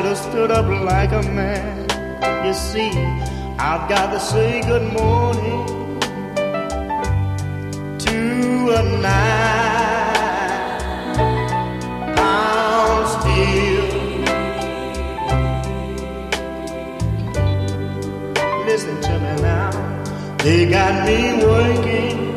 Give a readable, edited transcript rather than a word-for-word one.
should have stood up like a man. You see, I've got to say good morning to a 9-pound steel. Listen to me now. They got me working